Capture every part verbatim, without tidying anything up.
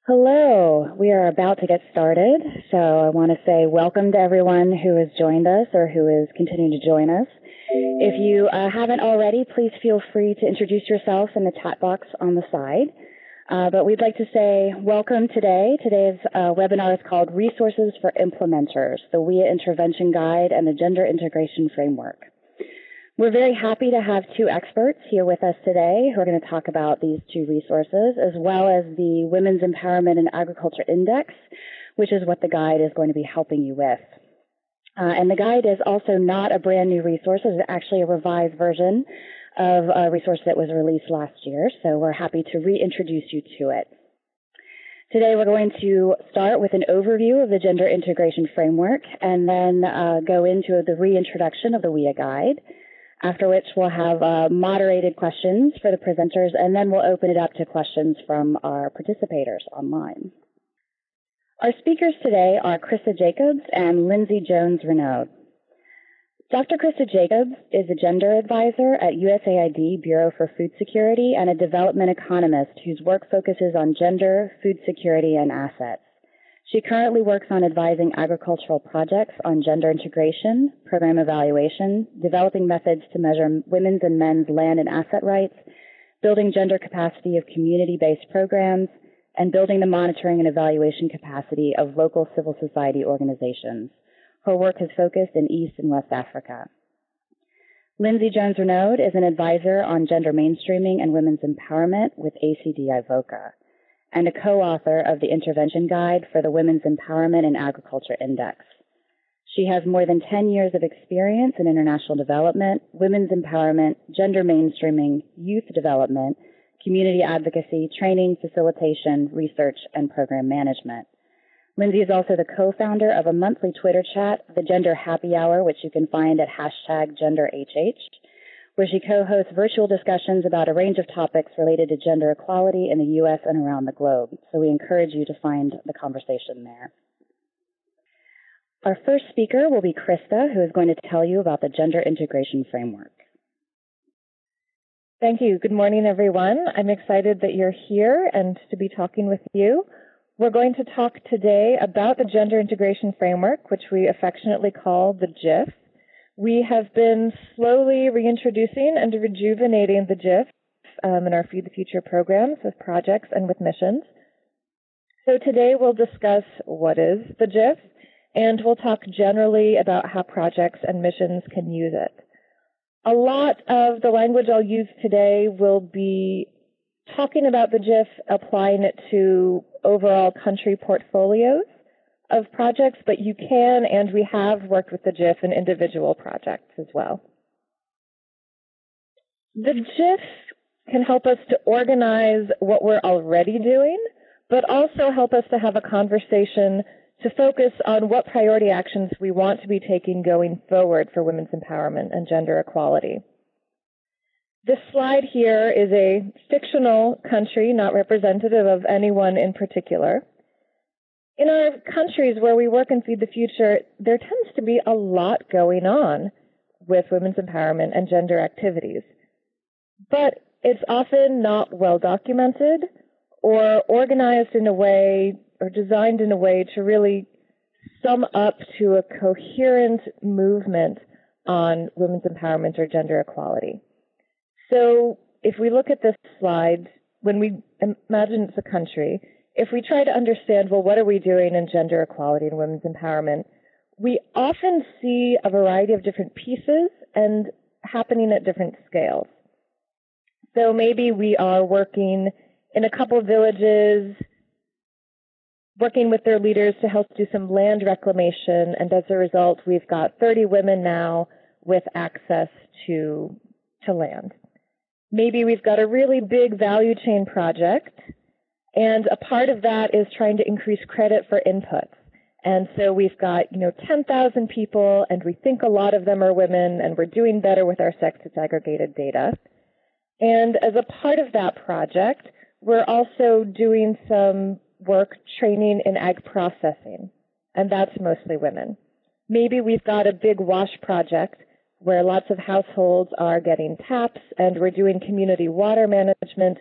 Hello. We are about to get started, so I want to say welcome to everyone who has joined us or who is continuing to join us. If you uh, haven't already, please feel free to introduce yourself in the chat box on the side. Uh, but we'd like to say welcome today. Today's uh, webinar is called Resources for Implementers, the W I A Intervention Guide and the Gender Integration Framework. We're very happy to have two experts here with us today who are going to talk about these two resources, as well as the Women's Empowerment in Agriculture Index, which is what the guide is going to be helping you with. Uh, and the guide is also not a brand new resource. It's actually a revised version of a resource that was released last year, so we're happy to reintroduce you to it. Today we're going to start with an overview of the Gender Integration Framework and then uh, go into the reintroduction of the W I A Guide, after which we'll have uh, moderated questions for the presenters, and then we'll open it up to questions from our participators online. Our speakers today are Krista Jacobs and Lindsay Jones-Renaud. Doctor Krista Jacobs is a gender advisor at U S A I D Bureau for Food Security and a development economist whose work focuses on gender, food security, and assets. She currently works on advising agricultural projects on gender integration, program evaluation, developing methods to measure women's and men's land and asset rights, building gender capacity of community-based programs, and building the monitoring and evaluation capacity of local civil society organizations. Her work has focused in East and West Africa. Lindsay Jones-Renaud is an advisor on gender mainstreaming and women's empowerment with A C D I VOCA, and a co-author of the Intervention Guide for the Women's Empowerment in Agriculture Index. She has more than ten years of experience in international development, women's empowerment, gender mainstreaming, youth development, community advocacy, training, facilitation, research, and program management. Lindsay is also the co-founder of a monthly Twitter chat, the Gender Happy Hour, which you can find at hashtag GenderHH, where she co-hosts virtual discussions about a range of topics related to gender equality in the U S and around the globe. So we encourage you to find the conversation there. Our first speaker will be Krista, who is going to tell you about the Gender Integration Framework. Thank you. Good morning, everyone. I'm excited that you're here and to be talking with you. We're going to talk today about the Gender Integration Framework, which we affectionately call the G I F. We have been slowly reintroducing and rejuvenating the G I F um, in our Feed the Future programs with projects and with missions. So today we'll discuss what is the G I F, and we'll talk generally about how projects and missions can use it. A lot of the language I'll use today will be talking about the G I F, applying it to overall country portfolios of projects, but you can, and we have worked with the G I F in individual projects as well. The G I F can help us to organize what we're already doing, but also help us to have a conversation to focus on what priority actions we want to be taking going forward for women's empowerment and gender equality. This slide here is a fictional country, not representative of anyone in particular. In our countries where we work and Feed the Future, there tends to be a lot going on with women's empowerment and gender activities. But it's often not well documented or organized in a way or designed in a way to really sum up to a coherent movement on women's empowerment or gender equality. So if we look at this slide, when we imagine it's a country, if we try to understand, well, what are we doing in gender equality and women's empowerment, we often see a variety of different pieces and happening at different scales. So maybe we are working in a couple of villages, working with their leaders to help do some land reclamation, and as a result, we've got thirty women now with access to, to land. Maybe we've got a really big value chain project, and a part of that is trying to increase credit for inputs. And so we've got, you know, ten thousand people, and we think a lot of them are women, and we're doing better with our sex disaggregated data. And as a part of that project, we're also doing some work training in ag processing, and that's mostly women. Maybe we've got a big wash project where lots of households are getting taps, and we're doing community water management,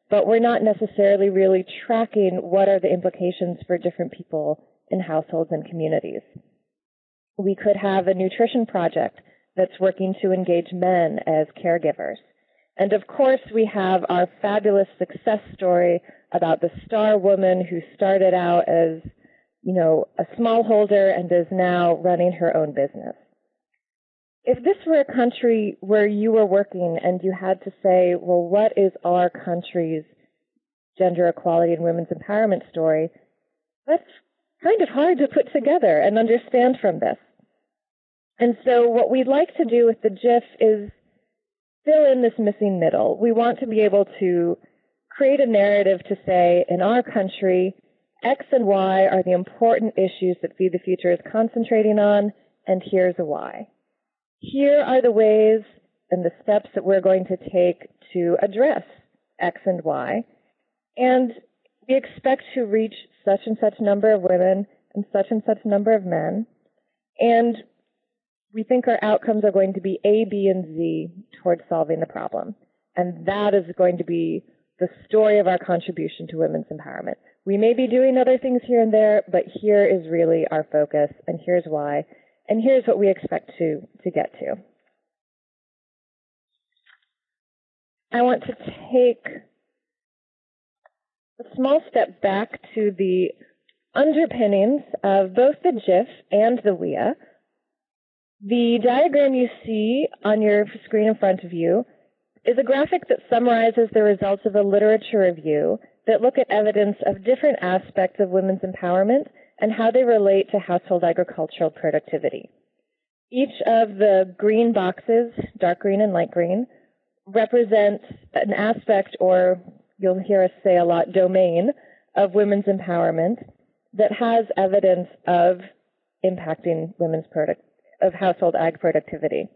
but we're not necessarily really tracking what are the implications for different people in households and communities. We could have a nutrition project that's working to engage men as caregivers. And of course, we have our fabulous success story about the star woman who started out as, you know, a smallholder and is now running her own business. If this were a country where you were working and you had to say, well, what is our country's gender equality and women's empowerment story, that's kind of hard to put together and understand from this. And so what we'd like to do with the GIF is fill in this missing middle. We want to be able to create a narrative to say, in our country, X and Y are the important issues that Feed the Future is concentrating on, and here's a why. Here are the ways and the steps that we're going to take to address X and Y, and we expect to reach such and such number of women and such and such number of men, and we think our outcomes are going to be A, B, and Z towards solving the problem. And that is going to be the story of our contribution to women's empowerment. We may be doing other things here and there, but here is really our focus, and here's why, and here's what we expect to, to get to. I want to take a small step back to the underpinnings of both the GIF and the W I A. The diagram you see on your screen in front of you is a graphic that summarizes the results of a literature review that look at evidence of different aspects of women's empowerment and how they relate to household agricultural productivity. Each of the green boxes, dark green and light green, represents an aspect, or you'll hear us say a lot, domain of women's empowerment that has evidence of impacting women's productivity. Of household ag productivity.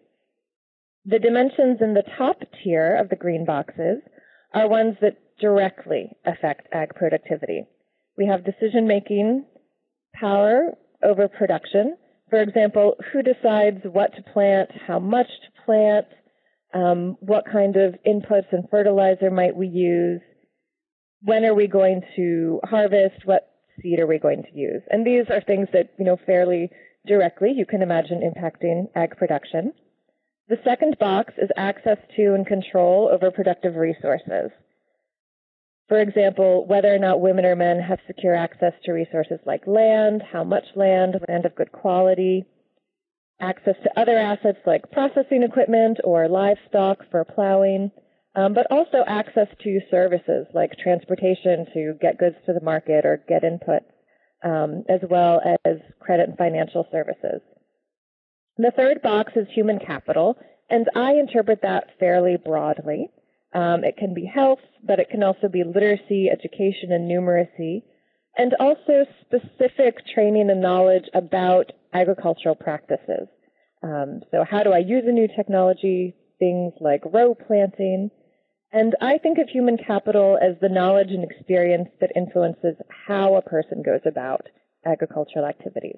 The dimensions in the top tier of the green boxes are ones that directly affect ag productivity. We have decision-making power over production. For example, who decides what to plant, how much to plant, um, what kind of inputs and fertilizer might we use, when are we going to harvest, what seed are we going to use. And these are things that, you know, fairly directly, you can imagine impacting ag production. The second box is access to and control over productive resources. For example, whether or not women or men have secure access to resources like land, how much land, land of good quality, access to other assets like processing equipment or livestock for plowing, um, but also access to services like transportation to get goods to the market or get input. Um, as well as credit and financial services. The third box is human capital, and I interpret that fairly broadly. Um, it can be health, but it can also be literacy, education, and numeracy, and also specific training and knowledge about agricultural practices. Um, so how do I use a new technology, things like row planting, and I think of human capital as the knowledge and experience that influences how a person goes about agricultural activities.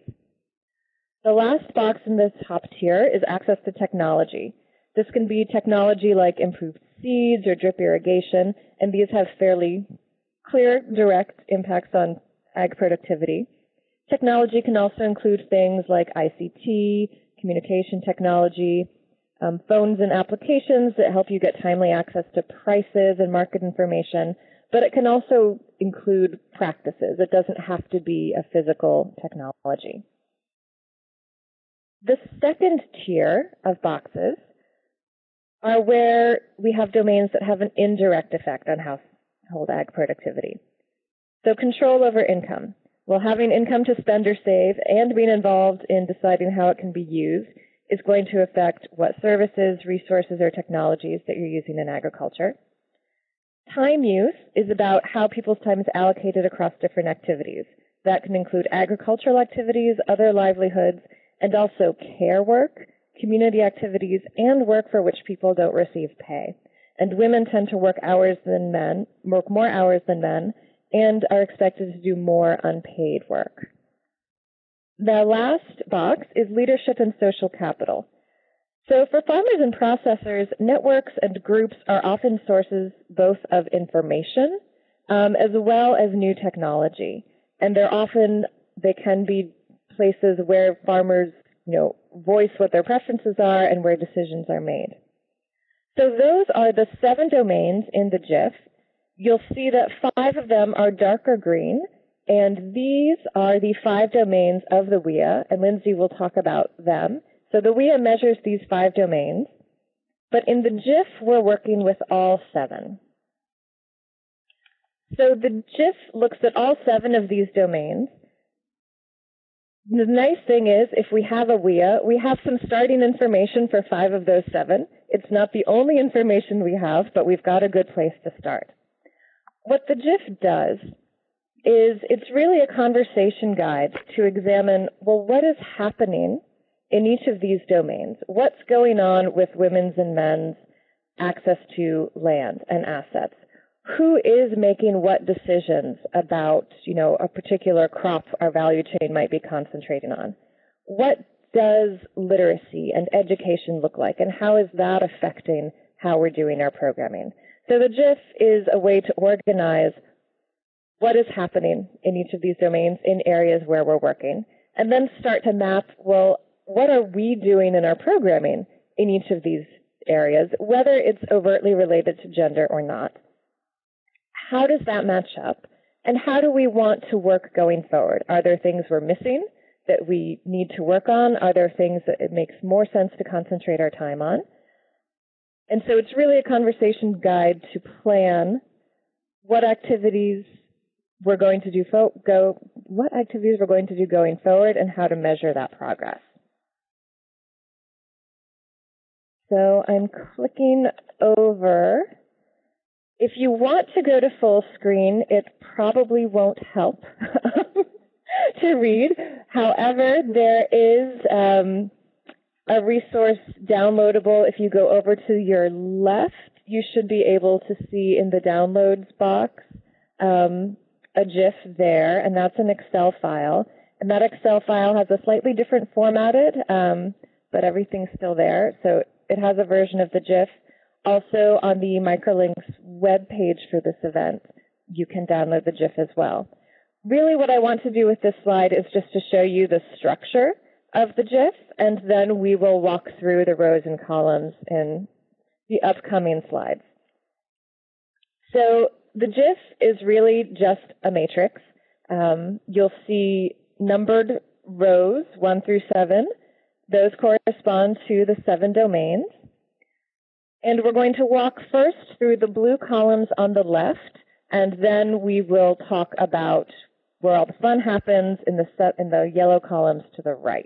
The last box in the top tier is access to technology. This can be technology like improved seeds or drip irrigation, and these have fairly clear, direct impacts on ag productivity. Technology can also include things like I C T, communication technology, Um, phones and applications that help you get timely access to prices and market information, but it can also include practices. It doesn't have to be a physical technology. The second tier of boxes are where we have domains that have an indirect effect on household ag productivity. So control over income. Well, having income to spend or save and being involved in deciding how it can be used is going to affect what services, resources, or technologies that you're using in agriculture. Time use is about how people's time is allocated across different activities. That can include agricultural activities, other livelihoods, and also care work, community activities, and work for which people don't receive pay. And women tend to work hours than men, work more hours than men, and are expected to do more unpaid work. The last box is leadership and social capital. So for farmers and processors, networks and groups are often sources both of information um, as well as new technology. And they're often, they can be places where farmers, you know, voice what their preferences are and where decisions are made. So those are the seven domains in the GIF. You'll see that five of them are darker green, and these are the five domains of the W I A, and Lindsay will talk about them. So the W I A measures these five domains, but in the GIF, we're working with all seven. So the GIF looks at all seven of these domains. The nice thing is, if we have a W I A, we have some starting information for five of those seven. It's not the only information we have, but we've got a good place to start. What the GIF does is it's really a conversation guide to examine, well, what is happening in each of these domains? What's going on with women's and men's access to land and assets? Who is making what decisions about, you know, a particular crop our value chain might be concentrating on? What does literacy and education look like, and how is that affecting how we're doing our programming? So the GIF is a way to organize what is happening in each of these domains in areas where we're working, and then start to map, well, what are we doing in our programming in each of these areas, whether it's overtly related to gender or not? How does that match up? And how do we want to work going forward? Are there things we're missing that we need to work on? Are there things that it makes more sense to concentrate our time on? And so it's really a conversation guide to plan what activities we're going to do fo- go what activities we're going to do going forward and how to measure that progress. So I'm clicking over. If you want to go to full screen, it probably won't help to read. However, there is um, a resource downloadable. If you go over to your left, you should be able to see in the downloads box um, a GIF there, and that's an Excel file. And that Excel file has a slightly different formatted, um, but everything's still there. So it has a version of the GIF. Also, on the Microlinks web page for this event, you can download the GIF as well. Really, what I want to do with this slide is just to show you the structure of the GIF, and then we will walk through the rows and columns in the upcoming slides. So the GIF is really just a matrix. Um, you'll see numbered rows, one through seven. Those correspond to the seven domains. And we're going to walk first through the blue columns on the left, and then we will talk about where all the fun happens in the, set, in the yellow columns to the right.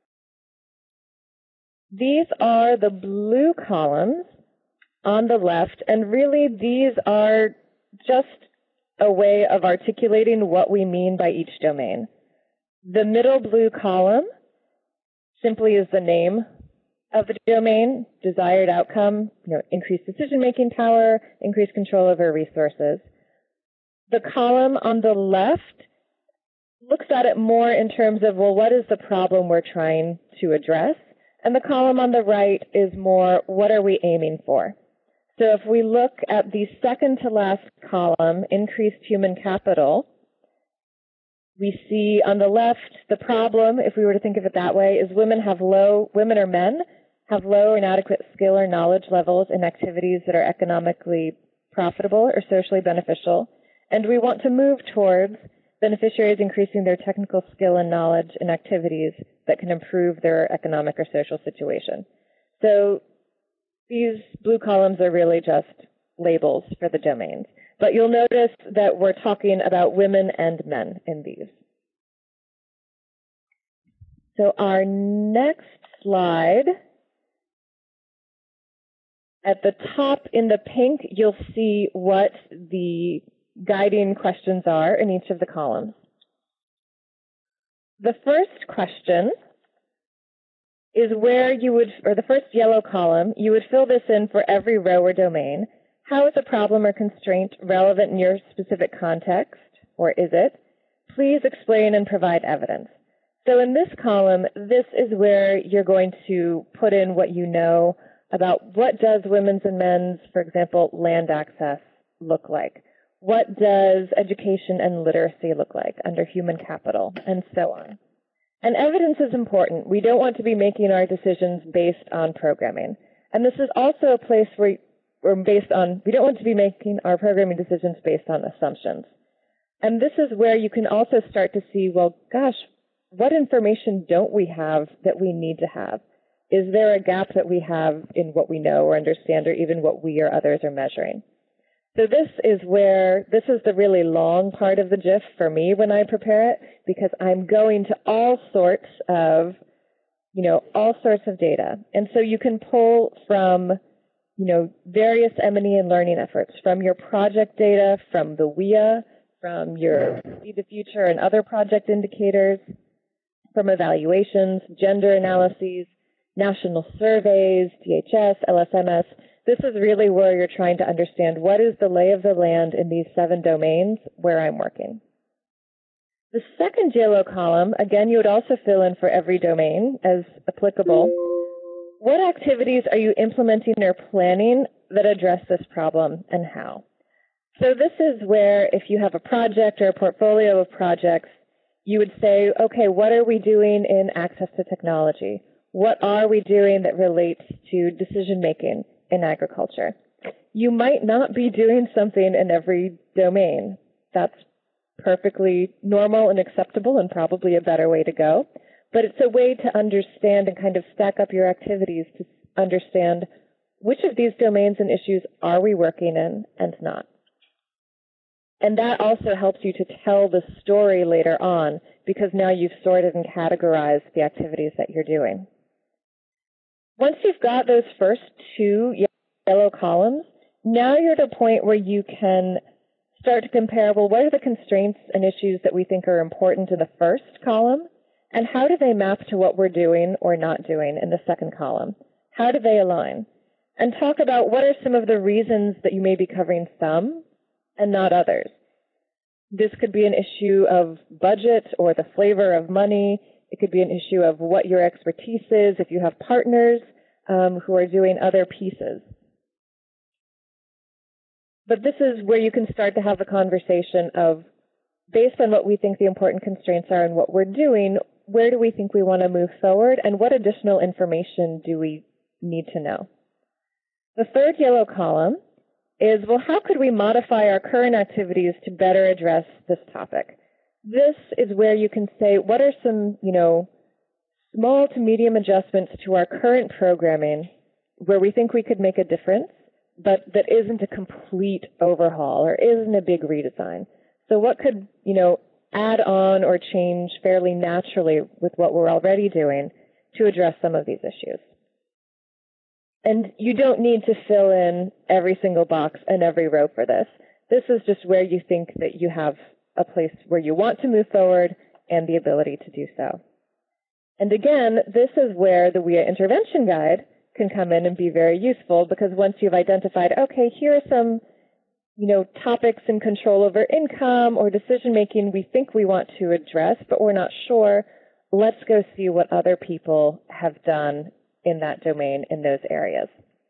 These are the blue columns on the left, and really these are just a way of articulating what we mean by each domain. The middle blue column simply is the name of the domain, desired outcome, you know, increased decision-making power, increased control over resources. The column on the left looks at it more in terms of, well, what is the problem we're trying to address? And the column on the right is more, what are we aiming for? So if we look at the second to last column, increased human capital, we see on the left, the problem, if we were to think of it that way, is women have low, women or men, have low or inadequate skill or knowledge levels in activities that are economically profitable or socially beneficial. And we want to move towards beneficiaries increasing their technical skill and knowledge in activities that can improve their economic or social situation. So these blue columns are really just labels for the domains. But you'll notice that we're talking about women and men in these. So our next slide, at the top in the pink, you'll see what the guiding questions are in each of the columns. The first question is where you would, or the first yellow column, you would fill this in for every row or domain. How is a problem or constraint relevant in your specific context, or is it? Please explain and provide evidence. So in this column, this is where you're going to put in what you know about what does women's and men's, for example, land access look like? What does education and literacy look like under human capital, and so on. And evidence is important. We don't want to be making our decisions based on programming. And this is also a place where we're based on, we don't want to be making our programming decisions based on assumptions. And this is where you can also start to see, well, gosh, what information don't we have that we need to have? Is there a gap that we have in what we know or understand, or even what we or others are measuring? So this is where, this is the really long part of the GIF for me when I prepare it, because I'm going to all sorts of, you know, all sorts of data. And so you can pull from, you know, various M and E and learning efforts, from your project data, from the W I A, from your See the Future and other project indicators, from evaluations, gender analyses, national surveys, D H S, L S M S. This is really where you're trying to understand what is the lay of the land in these seven domains where I'm working. The second yellow column, again, you would also fill in for every domain as applicable. What activities are you implementing or planning that address this problem, and how? So this is where, if you have a project or a portfolio of projects, you would say, okay, what are we doing in access to technology? What are we doing that relates to decision-making in agriculture? You might not be doing something in every domain. That's perfectly normal and acceptable, and probably a better way to go. But it's a way to understand and kind of stack up your activities to understand which of these domains and issues are we working in and not. And that also helps you to tell the story later on, because now you've sorted and categorized the activities that you're doing. Once you've got those first two yellow columns, now you're at a point where you can start to compare, well, what are the constraints and issues that we think are important in the first column, and how do they map to what we're doing or not doing in the second column? How do they align? And talk about what are some of the reasons that you may be covering some and not others. This could be an issue of budget or the flavor of money. It could be an issue of what your expertise is, if you have partners um, who are doing other pieces. But this is where you can start to have a conversation of, based on what we think the important constraints are and what we're doing, where do we think we want to move forward, and what additional information do we need to know? The third yellow column is, well, how could we modify our current activities to better address this topic? This is where you can say, what are some, you know, small to medium adjustments to our current programming where we think we could make a difference, but that isn't a complete overhaul or isn't a big redesign? So what could, you know, add on or change fairly naturally with what we're already doing to address some of these issues? And you don't need to fill in every single box and every row for this. This is just where you think that you have a place where you want to move forward and the ability to do so. And again, this is where the W I A intervention guide can come in and be very useful, because once you've identified, okay, here are some, you know, topics in control over income or decision making we think we want to address, but we're not sure, let's go see what other people have done in that domain in those areas.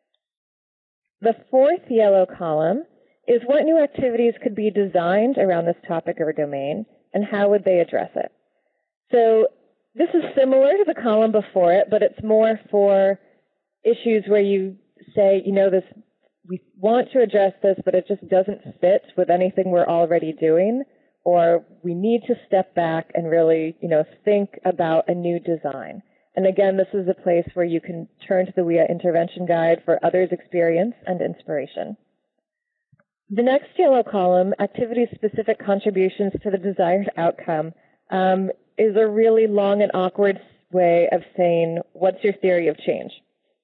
The fourth yellow column is what new activities could be designed around this topic or domain, and how would they address it? So this is similar to the column before it, but it's more for issues where you say, you know, this, we want to address this, but it just doesn't fit with anything we're already doing, or we need to step back and really, you know, think about a new design. And again, this is a place where you can turn to the W I A intervention guide for others' experience and inspiration. The next yellow column, activity-specific contributions to the desired outcome, um, is a really long and awkward way of saying, what's your theory of change?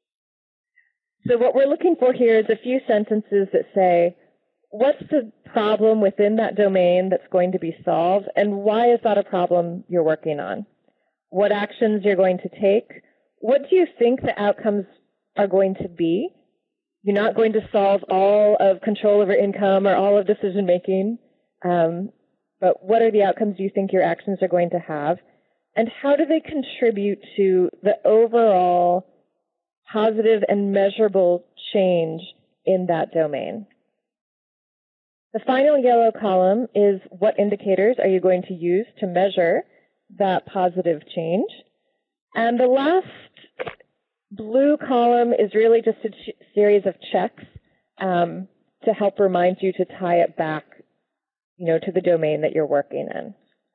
So what we're looking for here is a few sentences that say, what's the problem within that domain that's going to be solved, and why is that a problem you're working on? What actions you're going to take? What do you think the outcomes are going to be? You're not going to solve all of control over income or all of decision making, um, but what are the outcomes you think your actions are going to have? and how do they contribute to the overall positive and measurable change in that domain? The final yellow column is what indicators are you going to use to measure that positive change? And the last blue column is really just a ch- series of checks um, to help remind you to tie it back, you know, to the domain that you're working in.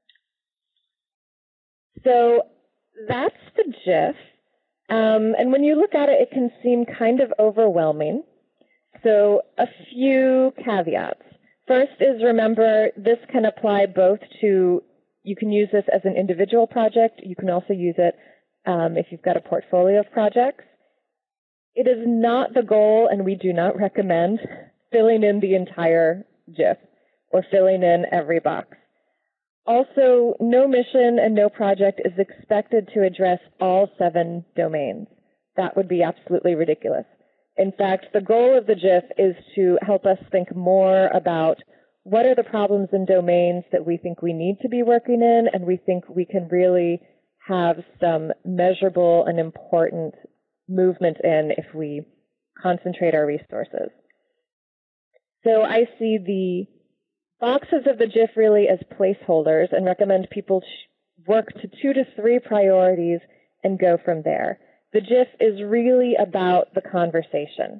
So that's the GIF. Um, and when you look at it, it can seem kind of overwhelming. So a few caveats. First is, remember, this can apply both to, you can use this as an individual project. You can also use it um, if you've got a portfolio of projects. It is not the goal, and we do not recommend filling in the entire GIF or filling in every box. Also, no mission and no project is expected to address all seven domains. That would be absolutely ridiculous. In fact, the goal of the GIF is to help us think more about what are the problems and domains that we think we need to be working in, and we think we can really have some measurable and important movement in if we concentrate our resources. So I see the boxes of the GIF really as placeholders and recommend people work to two to three priorities and go from there. The GIF is really about the conversation.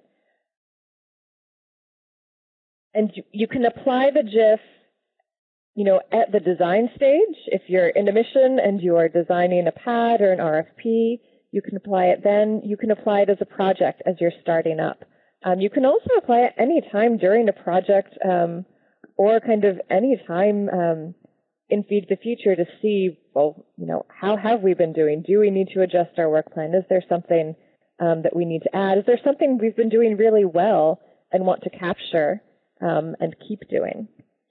And you, you can apply the GIF, you know, at the design stage. If you're in a mission and you're designing a pad or an R F P, you can apply it then. You can apply it as a project as you're starting up. Um, you can also apply it any time during a project um, or kind of any time um, in Feed the Future to see, well, you know, how have we been doing? Do we need to adjust our work plan? Is there something um, that we need to add? Is there something we've been doing really well and want to capture um, and keep doing?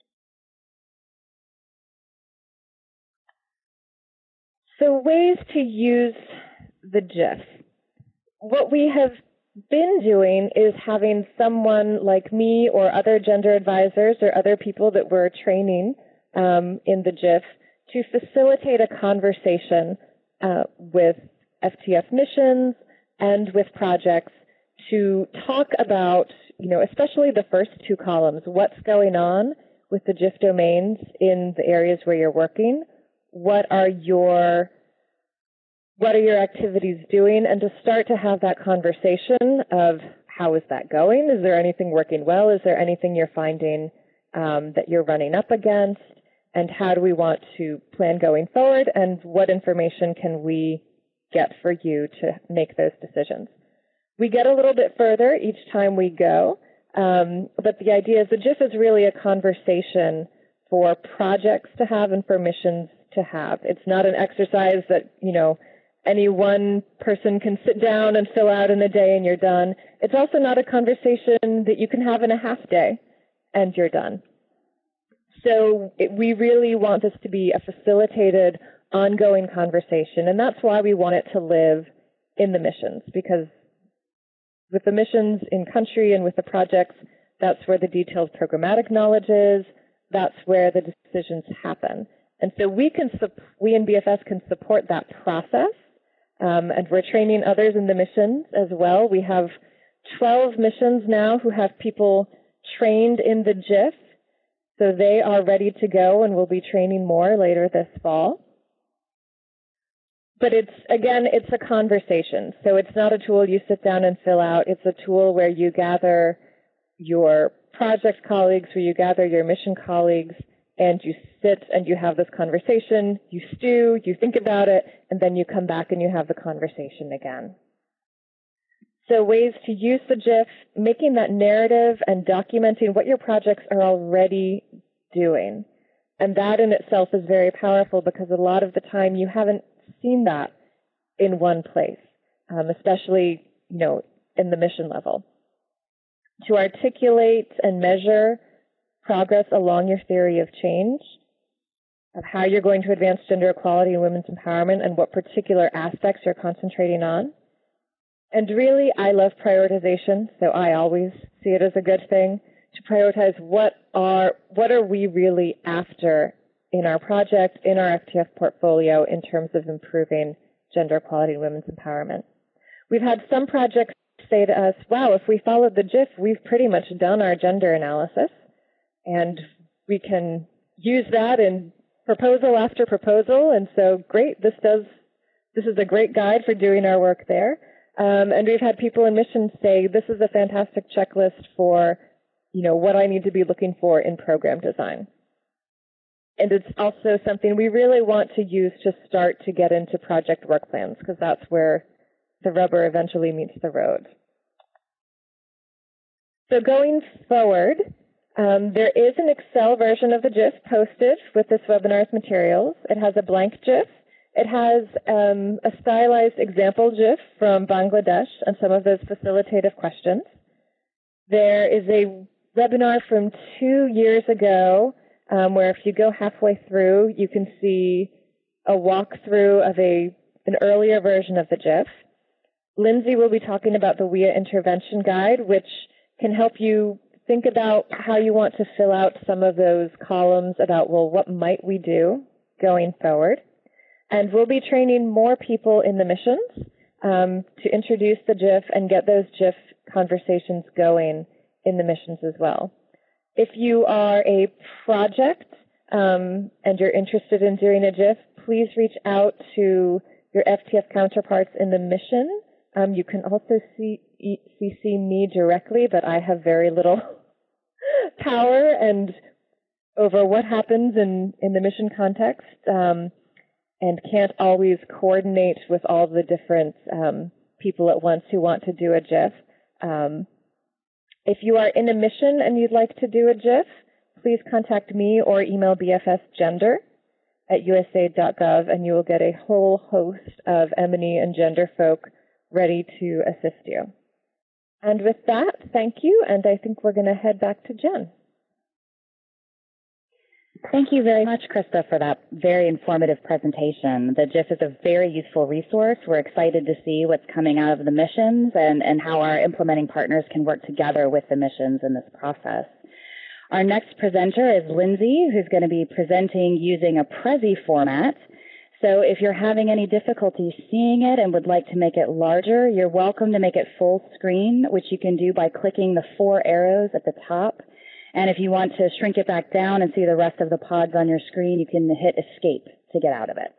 So ways to use the GIF. What we have been doing is having someone like me or other gender advisors or other people that we're training um, in the GIF to facilitate a conversation uh, with F T F missions and with projects to talk about, you know, especially the first two columns, what's going on with the GIF domains in the areas where you're working, what are your What are your activities doing? And to start to have that conversation of how is that going? Is there anything working well? Is there anything you're finding um, that you're running up against? And how do we want to plan going forward? And what information can we get for you to make those decisions? We get a little bit further each time we go. Um, but the idea is the GIF is really a conversation for projects to have and for missions to have. It's not an exercise that, you know, any one person can sit down and fill out in a day and you're done. It's also not a conversation that you can have in a half day and you're done. So it, we really want this to be a facilitated, ongoing conversation, and that's why we want it to live in the missions, because with the missions in country and with the projects, that's where the detailed programmatic knowledge is, that's where the decisions happen. And so we can, we in B F S can support that process. Um, and we're training others in the missions as well. We have twelve missions now who have people trained in the GIF, so they are ready to go, and we'll be training more later this fall. But it's, again, it's a conversation. So it's not a tool you sit down and fill out. It's a tool where you gather your project colleagues, where you gather your mission colleagues, and you sit and you have this conversation, you stew, you think about it, and then you come back and you have the conversation again. So ways to use the GIF, making that narrative and documenting what your projects are already doing. And that in itself is very powerful because a lot of the time you haven't seen that in one place, um, especially, you know, in the mission level. To articulate and measure progress along your theory of change, of how you're going to advance gender equality and women's empowerment and what particular aspects you're concentrating on. And really, I love prioritization, so I always see it as a good thing to prioritize what are, what are we really after in our project, in our F T F portfolio, in terms of improving gender equality and women's empowerment. We've had some projects say to us, wow, if we followed the GIF, we've pretty much done our gender analysis, and we can use that in proposal after proposal, and so great, this does, this is a great guide for doing our work there. Um, and we've had people in missions say, this is a fantastic checklist for, you know, what I need to be looking for in program design. And it's also something we really want to use to start to get into project work plans, because that's where the rubber eventually meets the road. So going forward, um, there is an Excel version of the GIF posted with this webinar's materials. It has a blank GIF. It has um, a stylized example GIF from Bangladesh and some of those facilitative questions. There is a webinar from two years ago um, where if you go halfway through, you can see a walkthrough of a, an earlier version of the GIF. Lindsay will be talking about the W I A intervention guide, which can help you think about how you want to fill out some of those columns about, well, what might we do going forward? And we'll be training more people in the missions um, to introduce the GIF and get those GIF conversations going in the missions as well. If you are a project um, and you're interested in doing a GIF, please reach out to your F T F counterparts in the mission. Um, you can also see, C C me directly, but I have very little power and over what happens in, in the mission context. Um, and can't always coordinate with all the different um, people at once who want to do a GIF. Um, if you are in a mission and you'd like to do a GIF, please contact me or email B F S gender at U S A I D dot gov, and you will get a whole host of M and E and gender folk ready to assist you. And with that, thank you, and I think we're going to head back to Jen. Thank you very much, Krista, for that very informative presentation. The GIF is a very useful resource. We're excited to see what's coming out of the missions and, and how our implementing partners can work together with the missions in this process. Our next presenter is Lindsay, who's going to be presenting using a Prezi format. So if you're having any difficulty seeing it and would like to make it larger, you're welcome to make it full screen, which you can do by clicking the four arrows at the top. And if you want to shrink it back down and see the rest of the pods on your screen, you can hit escape to get out of it.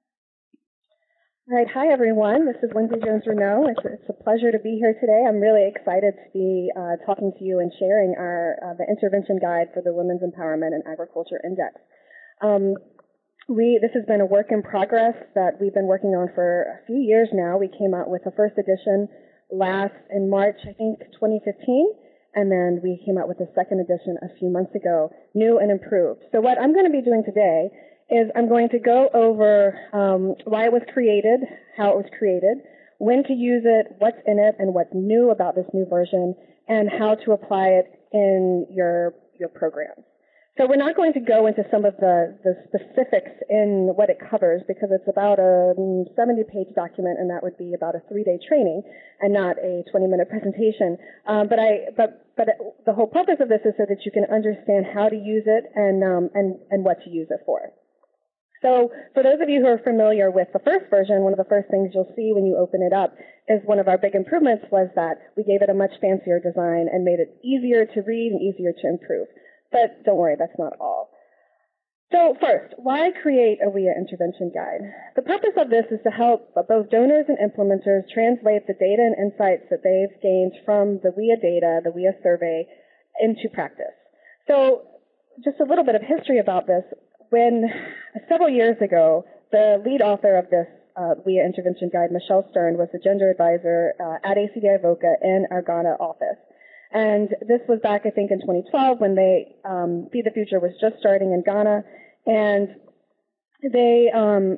All right, hi everyone. This is Lindsay Jones-Renaud. It's, it's a pleasure to be here today. I'm really excited to be uh, talking to you and sharing our uh, the intervention guide for the Women's Empowerment and Agriculture Index. Um, we this has been a work in progress that we've been working on for a few years now. We came out with the first edition last in March, I think, twenty fifteen. And then we came out with the second edition a few months ago, new and improved. So what I'm going to be doing today is I'm going to go over um, why it was created, how it was created, when to use it, what's in it, and what's new about this new version, and how to apply it in your, your programs. So we're not going to go into some of the, the specifics in what it covers because it's about a seventy-page document, and that would be about a three-day training and not a twenty-minute presentation. Um, but I, but but the whole purpose of this is so that you can understand how to use it and um, and and what to use it for. So for those of you who are familiar with the first version, one of the first things you'll see when you open it up is one of our big improvements was that we gave it a much fancier design and made it easier to read and easier to improve. But don't worry, that's not all. So first, why create a W I A intervention guide? The purpose of this is to help both donors and implementers translate the data and insights that they've gained from the W I A data, the W I A survey, into practice. So just a little bit of history about this. When several years ago, the lead author of this uh, W I A intervention guide, Michelle Stern, was the gender advisor uh, at A C D I VOCA in our Ghana office. And this was back, I think, in twenty twelve when they, um, Feed the Future was just starting in Ghana. And they um,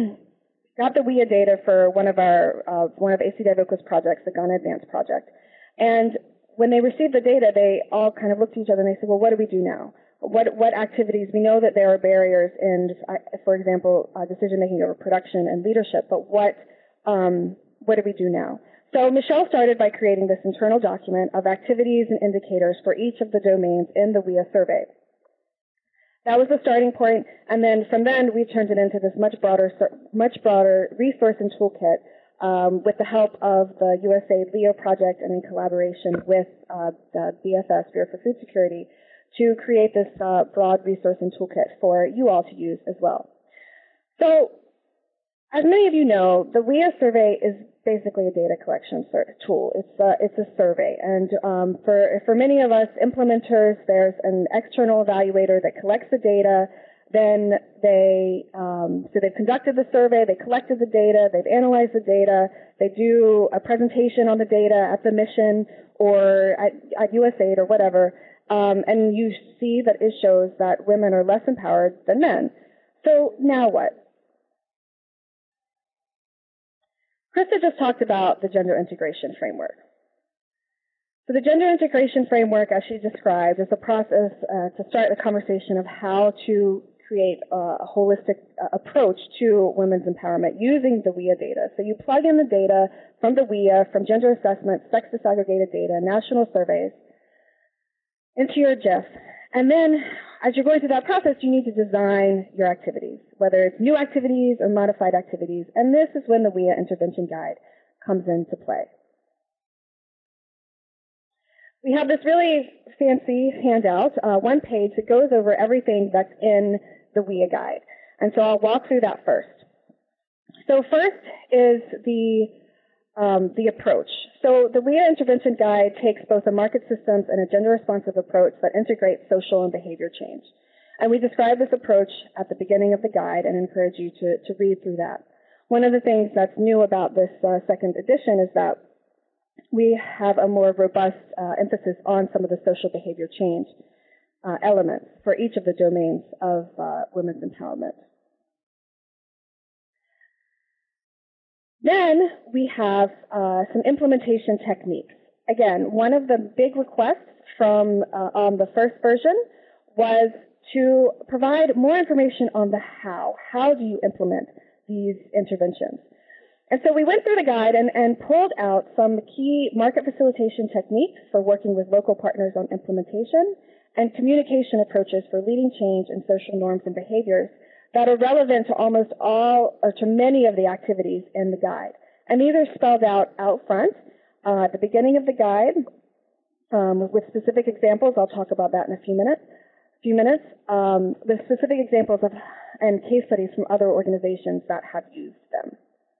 got the W I A data for one of our, uh, one of A C D I VOCA's projects, the Ghana Advance Project. And when they received the data, they all kind of looked at each other and they said, well, what do we do now? What, what activities? We know that there are barriers in, for example, uh, decision-making over production and leadership, but what, um, what do we do now? So Michelle started by creating this internal document of activities and indicators for each of the domains in the W I A survey. That was the starting point, and then from then we turned it into this much broader, much broader resource and toolkit um, with the help of the U S A Leo Project and in collaboration with uh, the B F S, Bureau for Food Security, to create this uh, broad resource and toolkit for you all to use as well. So, as many of you know, the W I A survey is basically a data collection tool. It's a, it's a survey, and um, for for many of us implementers, there's an external evaluator that collects the data. Then they um, so they've conducted the survey, they collected the data, they've analyzed the data, they do a presentation on the data at the mission or at, at U S A I D or whatever, um, and you see that it shows that women are less empowered than men. So now what? Krista just talked about the gender integration framework. So the gender integration framework, as she described, is a process uh, to start a conversation of how to create a, a holistic uh, approach to women's empowerment using the W I A data. So you plug in the data from the W I A, from gender assessments, sex disaggregated data, national surveys, into your GIF. And then, as you're going through that process, you need to design your activities, whether it's new activities or modified activities. And this is when the W I A intervention guide comes into play. We have this really fancy handout, uh, one page that goes over everything that's in the W I A guide. And so I'll walk through that first. So first is the Um, the approach. So the W I A intervention guide takes both a market systems and a gender responsive approach that integrates social and behavior change. And we describe this approach at the beginning of the guide and encourage you to, to read through that. One of the things that's new about this uh, second edition is that we have a more robust uh, emphasis on some of the social behavior change uh, elements for each of the domains of uh, women's empowerment. Then we have uh, some implementation techniques. Again, one of the big requests from uh, on the first version was to provide more information on the how. How do you implement these interventions? And so we went through the guide and, and pulled out some key market facilitation techniques for working with local partners on implementation and communication approaches for leading change in social norms and behaviors that are relevant to almost all, or to many of the activities in the guide. And these are spelled out out front uh, at the beginning of the guide um, with specific examples. I'll talk about that in a few minutes. Few minutes. Um, the specific examples of and case studies from other organizations that have used them.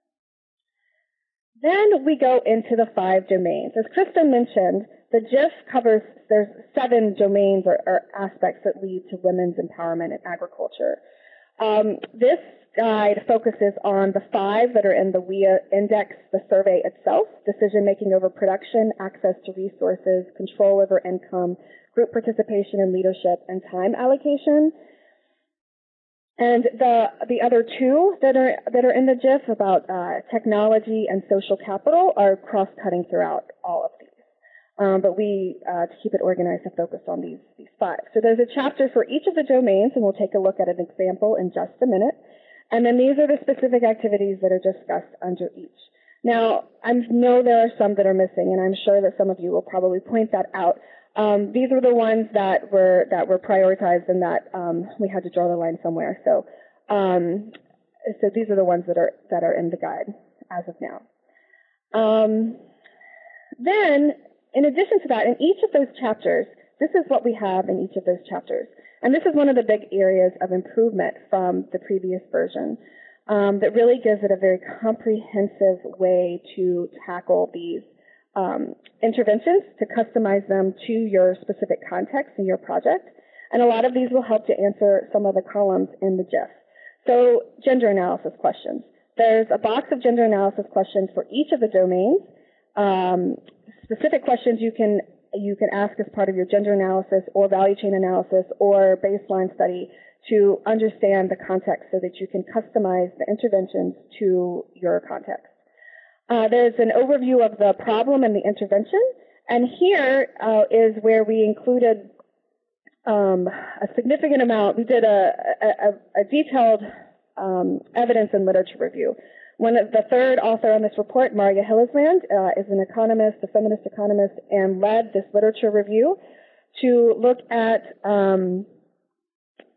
Then we go into the five domains. As Krista mentioned, the GIF covers, there's seven domains or, or aspects that lead to women's empowerment in agriculture. Um, this guide focuses on the five that are in the W I A index, the survey itself: decision-making over production, access to resources, control over income, group participation and leadership, and time allocation. And the the other two that are that are in the GIF about uh, technology and social capital are cross-cutting throughout all of these. Um, but we, uh, to keep it organized, have focused on these, these five. So there's a chapter for each of the domains, and we'll take a look at an example in just a minute. And then these are the specific activities that are discussed under each. Now, I know there are some that are missing, and I'm sure that some of you will probably point that out. Um, these are the ones that were that were prioritized and that um, we had to draw the line somewhere. So, um, so these are the ones that are that are in the guide as of now. Um, then. In addition to that, in each of those chapters, this is what we have in each of those chapters. And this is one of the big areas of improvement from the previous version um, that really gives it a very comprehensive way to tackle these um, interventions, to customize them to your specific context and your project. And a lot of these will help to answer some of the columns in the GIF. So, gender analysis questions. There's a box of gender analysis questions for each of the domains. Um, specific questions you can you can ask as part of your gender analysis or value chain analysis or baseline study to understand the context so that you can customize the interventions to your context. Uh, there's an overview of the problem and the intervention, and here uh, is where we included um, a significant amount. We did a, a, a detailed um, evidence and literature review. One of the third author on this report, Maria Hillisland, uh, is an economist, a feminist economist, and led this literature review to look at um,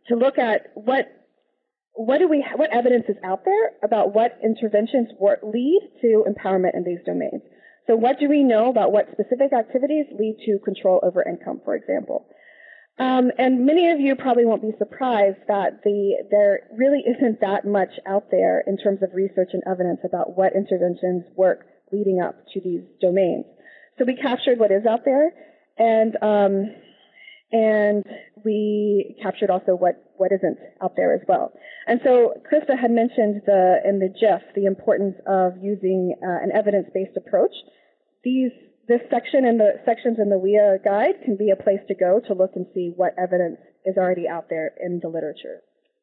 to look at what what do we what evidence is out there about what interventions work, lead to empowerment in these domains. So what do we know about what specific activities lead to control over income, for example? Um, and many of you probably won't be surprised that the there really isn't that much out there in terms of research and evidence about what interventions work leading up to these domains. So we captured what is out there, and um, and we captured also what, what isn't out there as well. And so Krista had mentioned the in the GIF the importance of using uh, an evidence-based approach. These This section and the sections in the W I A guide can be a place to go to look and see what evidence is already out there in the literature.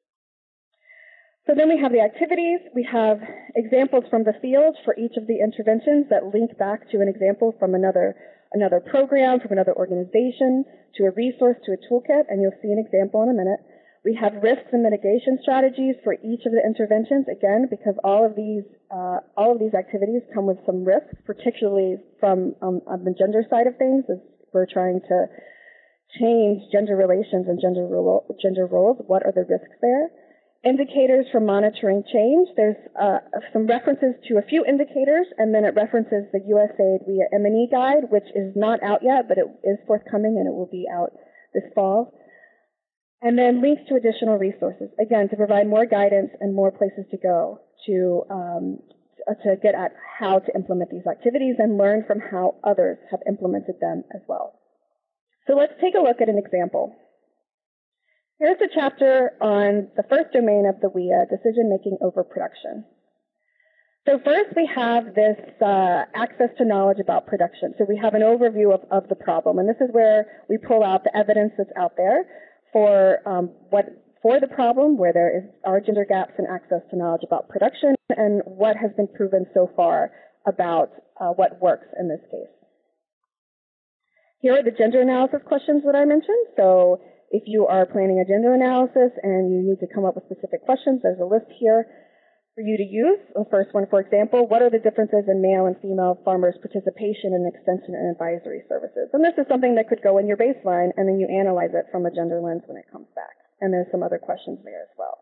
So then we have the activities. We have examples from the field for each of the interventions that link back to an example from another, another program, from another organization, to a resource, to a toolkit, and you'll see an example in a minute. We have risks and mitigation strategies for each of the interventions, again, because all of these uh, all of these activities come with some risks, particularly from um, on the gender side of things, as we're trying to change gender relations and gender role, gender roles. What are the risks there? Indicators for monitoring change. There's uh, some references to a few indicators, and then it references the U S A I D W I A M and E guide, which is not out yet, but it is forthcoming, and it will be out this fall. And then links to additional resources, again, to provide more guidance and more places to go to, um, to get at how to implement these activities and learn from how others have implemented them as well. So let's take a look at an example. Here's a chapter on the first domain of the W I A, decision-making over production. So first we have this uh, access to knowledge about production. So we have an overview of, of the problem, and this is where we pull out the evidence that's out there for um, what for the problem, where there is, are gender gaps in access to knowledge about production, and what has been proven so far about uh, what works in this case. Here are the gender analysis questions that I mentioned. So if you are planning a gender analysis and you need to come up with specific questions, there's a list here for you to use. The first one, for example, what are the differences in male and female farmers' participation in extension and advisory services? And this is something that could go in your baseline, and then you analyze it from a gender lens when it comes back. And there's some other questions there as well.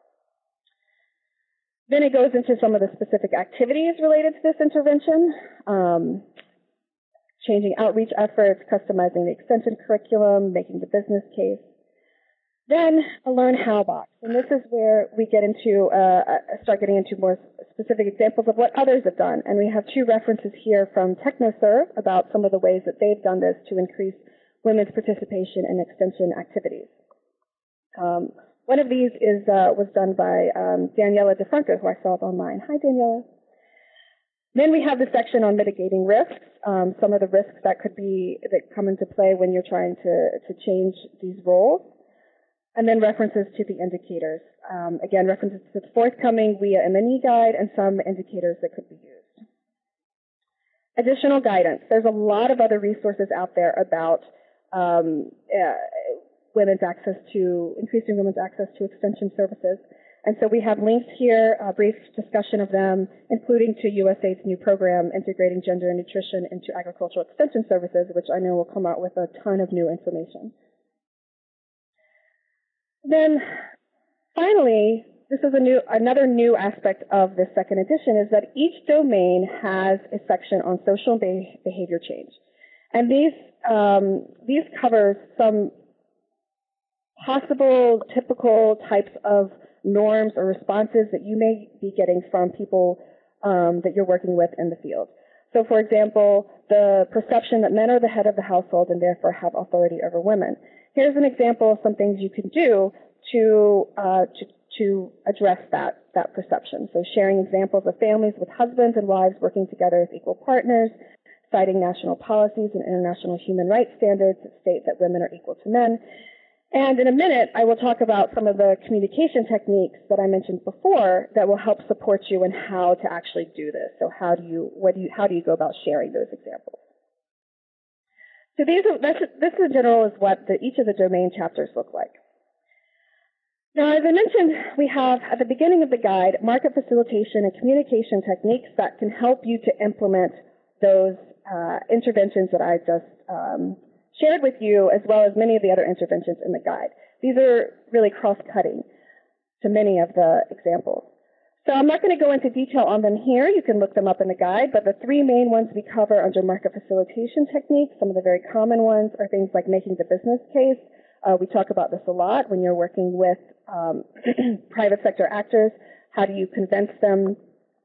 Then it goes into some of the specific activities related to this intervention, um, changing outreach efforts, customizing the extension curriculum, making the business case. Then a learn how box, and this is where we get into uh, start getting into more specific examples of what others have done. And we have two references here from TechnoServe about some of the ways that they've done this to increase women's participation in extension activities. Um, one of these is uh, was done by um, Daniela DeFranco, who I saw online. Hi, Daniela. Then we have the section on mitigating risks, um, some of the risks that could be that come into play when you're trying to to change these roles. And then references to the indicators. Um, again, references to the forthcoming W I A M and E guide and some indicators that could be used. Additional guidance. There's a lot of other resources out there about um, uh, women's access to, increasing women's access to extension services. And so we have links here, a brief discussion of them, including to U S A I D's new program, Integrating Gender and Nutrition into Agricultural Extension Services, which I know will come out with a ton of new information. Then, finally, this is a new, another new aspect of this second edition, is that each domain has a section on social be behavior change. And these, um, these covers some possible, typical types of norms or responses that you may be getting from people um, that you're working with in the field. So, for example, the perception that men are the head of the household and therefore have authority over women. Here's an example of some things you can do to, uh, to, to address that, that perception. So sharing examples of families with husbands and wives working together as equal partners, citing national policies and international human rights standards that state that women are equal to men. And in a minute, I will talk about some of the communication techniques that I mentioned before that will help support you in how to actually do this. So how do you, what do you, how do you go about sharing those examples? So these are, this, this in general is what the, each of the domain chapters look like. Now, as I mentioned, we have at the beginning of the guide market facilitation and communication techniques that can help you to implement those uh, interventions that I just um, shared with you, as well as many of the other interventions in the guide. these are really cross-cutting to many of the examples. So I'm not going to go into detail on them here. You can look them up in the guide, but the three main ones we cover under market facilitation techniques, some of the very common ones are things like making the business case. Uh, we talk about this a lot when you're working with um, private sector actors. How do you convince them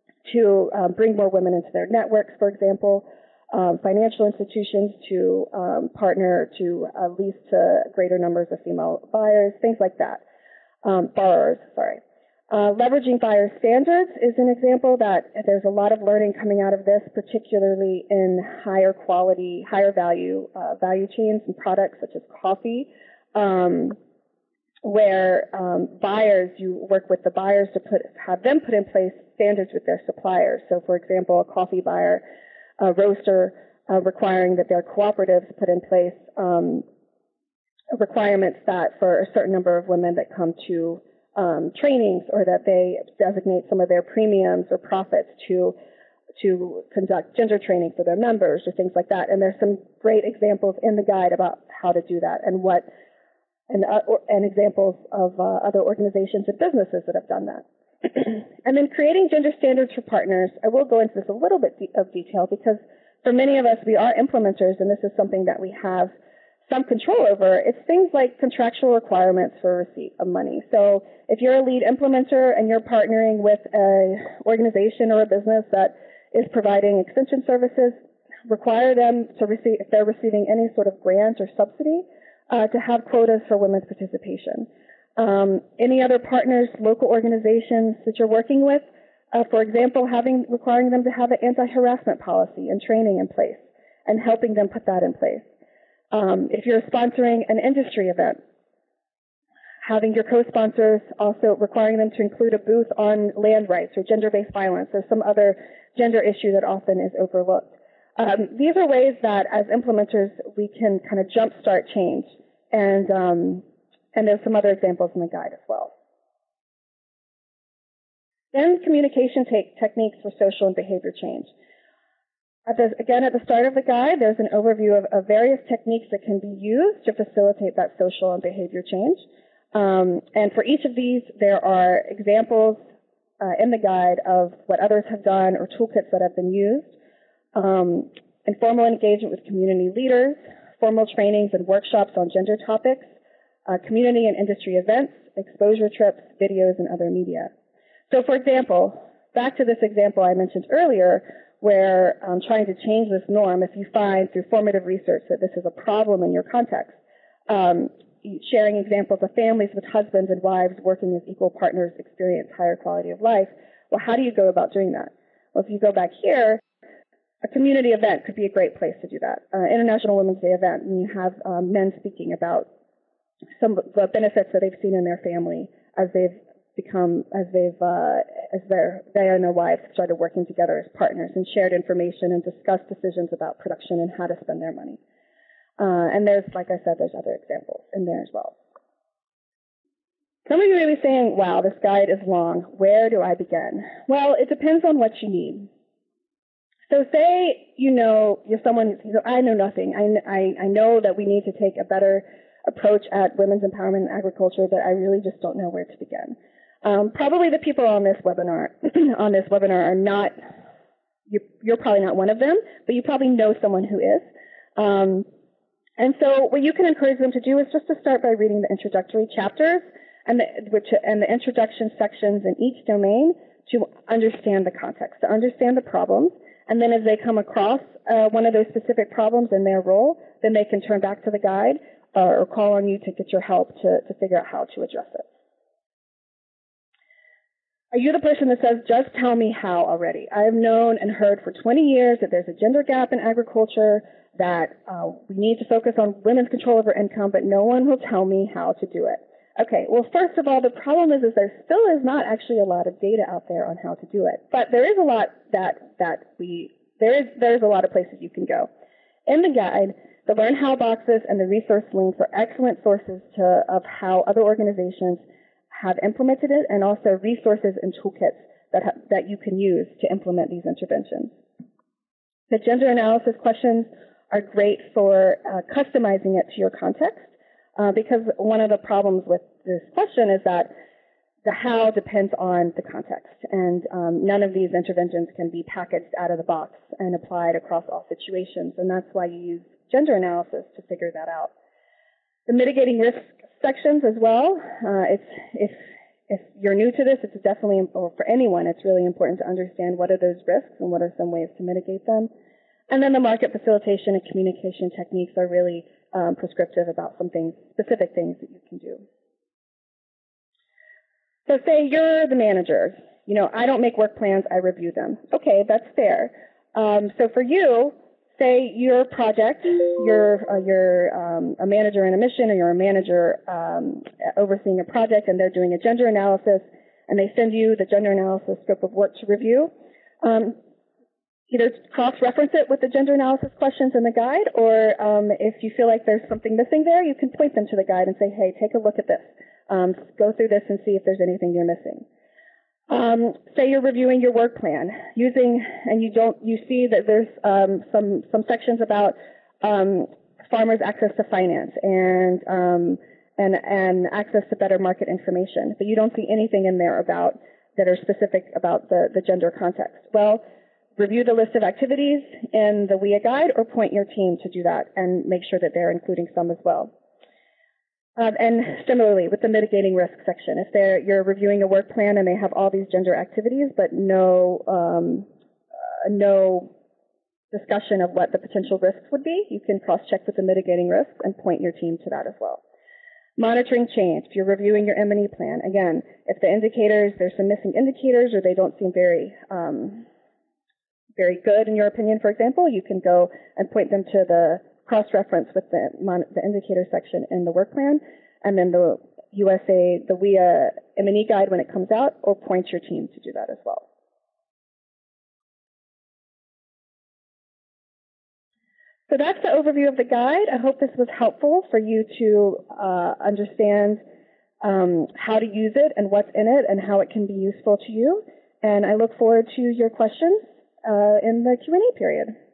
to um, bring more women into their networks, for example, um, financial institutions to um, partner to uh, lease to greater numbers of female buyers, things like that. Um, borrowers, sorry. Uh, leveraging buyer standards is an example that there's a lot of learning coming out of this, particularly in higher quality, higher value uh, value chains and products such as coffee, um, where um, buyers, you work with the buyers to put have them put in place standards with their suppliers. So, for example, a coffee buyer, a roaster, uh, requiring that their cooperatives put in place um, requirements that for a certain number of women that come to Um, trainings, or that they designate some of their premiums or profits to to conduct gender training for their members or things like that. And there's some great examples in the guide about how to do that and what and uh, or, and examples of uh, other organizations and businesses that have done that. And then creating gender standards for partners. I will go into this a little bit de- of detail because for many of us, we are implementers, and this is something that we have some control over. It's things like contractual requirements for receipt of money. So if you're a lead implementer and you're partnering with an organization or a business that is providing extension services, require them to receive, if they're receiving any sort of grant or subsidy, uh, to have quotas for women's participation. Um, any other partners, local organizations that you're working with, uh, for example, having requiring them to have an anti-harassment policy and training in place and helping them put that in place. Um, if you're sponsoring an industry event, having your co-sponsors also requiring them to include a booth on land rights or gender-based violence or some other gender issue that often is overlooked. Um, these are ways that as implementers we can kind of jumpstart change, and, um, and there's some other examples in the guide as well. Then communication te- techniques for social and behavior change. At the, again, at the start of the guide, there's an overview of, of various techniques that can be used to facilitate that social and behavior change. Um, and for each of these, there are examples uh, in the guide of what others have done or toolkits that have been used. Um, informal engagement with community leaders, formal trainings and workshops on gender topics, uh, community and industry events, exposure trips, videos, and other media. So, for example, back to this example I mentioned earlier, where um, trying to change this norm, if you find through formative research that this is a problem in your context, um, sharing examples of families with husbands and wives working as equal partners experience higher quality of life, well, how do you go about doing that? Well, if you go back here, a community event could be a great place to do that. Uh, International Women's Day event, and you have um, men speaking about some of the benefits that they've seen in their family as they've become, as they've, uh, as their, they and their wives started working together as partners and shared information and discussed decisions about production and how to spend their money. Uh, and there's, like I said, there's other examples in there as well. Some of you may be saying, wow, this guide is long. Where do I begin? Well, it depends on what you need. So say, you know, you're someone, you know, I know nothing. I, I, I know that we need to take a better approach at women's empowerment in agriculture, but I really just don't know where to begin. Um, probably the people on this webinar on this webinar are not, you're, you're probably not one of them, but you probably know someone who is. Um, and so what you can encourage them to do is just to start by reading the introductory chapters and the, which, and the introduction sections in each domain to understand the context, to understand the problems. And then as they come across uh, one of those specific problems in their role, then they can turn back to the guide uh, or call on you to get your help to, to figure out how to address it. Are you the person that says, just tell me how already? I have known and heard for twenty years that there's a gender gap in agriculture, that uh, we need to focus on women's control over income, but no one will tell me how to do it. Okay, well, first of all, the problem is, is there still is not actually a lot of data out there on how to do it. But there is a lot that, that we, there is, there's a lot of places you can go. In the guide, the Learn How boxes and the resource links are excellent sources to, of how other organizations have implemented it, and also resources and toolkits that, ha that you can use to implement these interventions. The gender analysis questions are great for uh, customizing it to your context. Uh, because one of the problems with this question is that the how depends on the context, and um, none of these interventions can be packaged out of the box and applied across all situations, and that's why you use gender analysis to figure that out. The mitigating risk sections as well, uh, it's, if, if you're new to this, it's definitely, or for anyone, it's really important to understand what are those risks and what are some ways to mitigate them. And then the market facilitation and communication techniques are really um, prescriptive about some things, specific things that you can do. So say you're the manager. You know, I don't make work plans, I review them. Okay, that's fair. Um, so for you, say your project, you're, uh, you're um, a manager in a mission, or you're a manager um, overseeing a project, and they're doing a gender analysis, and they send you the gender analysis scope of work to review. Um, either cross-reference it with the gender analysis questions in the guide, or um, if you feel like there's something missing there, you can point them to the guide and say, hey, take a look at this. Um, go through this and see if there's anything you're missing. Um, say you're reviewing your work plan, using, and you don't, you see that there's um, some some sections about um, farmers' access to finance and um, and and access to better market information, but you don't see anything in there about that are specific about the the gender context. Well, review the list of activities in the W I A guide, or point your team to do that and make sure that they're including some as well. Um, and similarly, with the mitigating risk section, if they're, you're reviewing a work plan and they have all these gender activities, but no, um, uh, no discussion of what the potential risks would be, you can cross-check with the mitigating risks and point your team to that as well. Monitoring change. If you're reviewing your M and E plan, again, if the indicators, there's some missing indicators, or they don't seem very, um, very good in your opinion, for example, you can go and point them to the cross-reference with the, the indicator section in the work plan, and then the U S A, the W I A M and E guide when it comes out, or point your team to do that as well. So that's the overview of the guide. I hope this was helpful for you to uh, understand um, how to use it and what's in it and how it can be useful to you. And I look forward to your questions uh, in the Q and A period.